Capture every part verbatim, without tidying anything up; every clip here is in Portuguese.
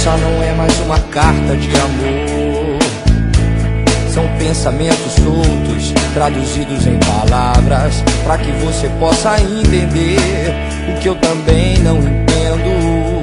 Essa não é mais uma carta de amor. São pensamentos soltos, traduzidos em palavras, para que você possa entender o que eu também não entendo.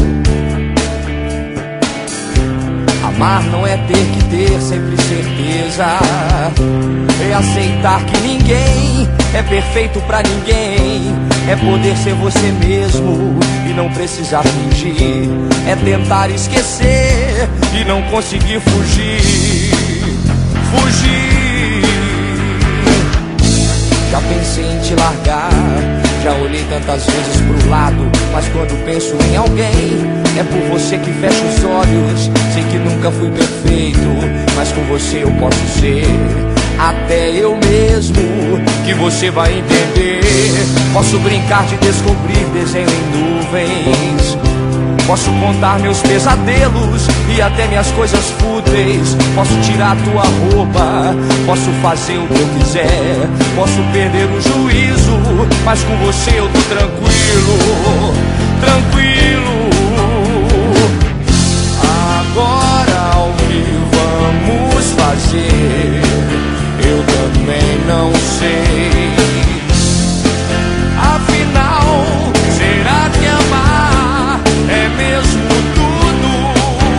Amar não é ter que ter sempre certeza, é aceitar que ninguém é perfeito pra ninguém, é poder ser você mesmo e não precisar fingir, é tentar esquecer e não conseguir fugir. Fugir. Já pensei em te largar, já olhei tantas vezes pro lado, mas quando penso em alguém, é por você que fecho os olhos. Sei que nunca fui perfeito, mas com você eu posso ser até eu mesmo, que você vai entender. Posso brincar de descobrir desenho em nuvens, posso contar meus pesadelos e até minhas coisas fúteis. Posso tirar tua roupa, posso fazer o que eu quiser, posso perder o juízo, mas com você eu tô tranquilo, tranquilo. Agora o que vamos fazer? Eu também não sei. Afinal, será que amar é mesmo tudo?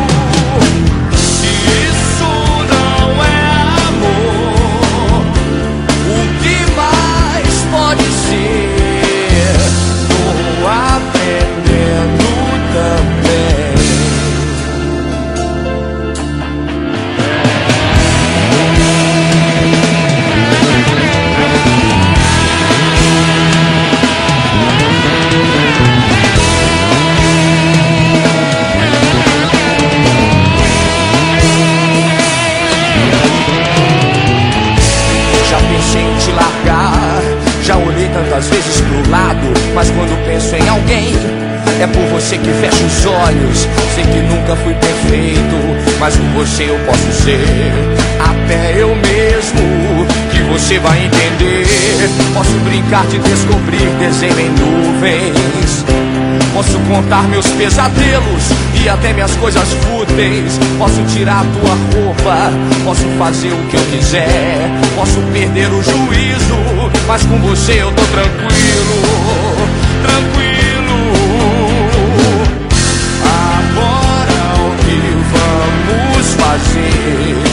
Se isso não é amor, o que mais pode ser? Tô aprendendo também. Já olhei tantas vezes pro lado, mas quando penso em alguém, é por você que fecho os olhos. Sei que nunca fui perfeito, mas com você eu posso ser até eu mesmo, que você vai entender. Posso brincar de descobrir desenho em nuvens, posso contar meus pesadelos e até minhas coisas fúteis. Posso tirar tua roupa, posso fazer o que eu quiser, posso perder o juízo, mas com você eu tô tranquilo, tranquilo. Agora o que vamos fazer?